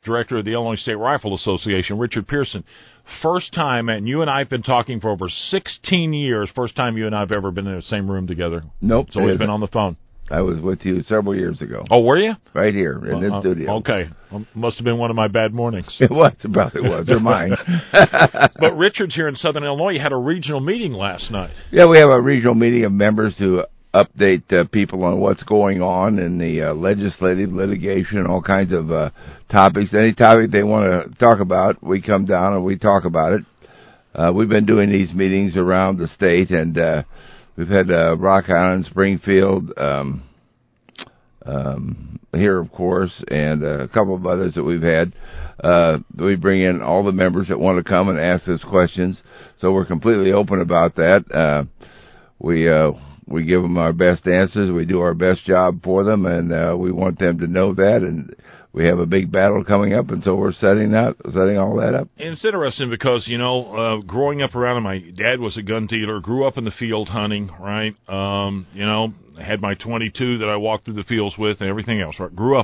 director of the Illinois State Rifle Association, Richard Pearson. First time, and you and I have been talking for over 16 years, first time you and I have ever been in the same room together. Nope. It's always been on the phone. I was with you several years ago. Oh, were you? Right here in this studio. Okay. Must have been one of my bad mornings. It probably was. Or mine. But Richard's here in Southern Illinois. You had a regional meeting last night. Yeah, we have a regional meeting of members to update people on what's going on in the legislative litigation, all kinds of topics. Any topic they want to talk about, we come down and we talk about it. We've been doing these meetings around the state, and we've had Rock Island, Springfield, here, of course, and a couple of others that we've had. We bring in all the members that want to come and ask us questions, so we're completely open about that. We give them our best answers. We do our best job for them, and we want them to know that. And we have a big battle coming up, and so we're setting all that up. And it's interesting because, growing up around, my dad was a gun dealer, grew up in the field hunting, right? I had my .22 that I walked through the fields with and everything else, right? Grew up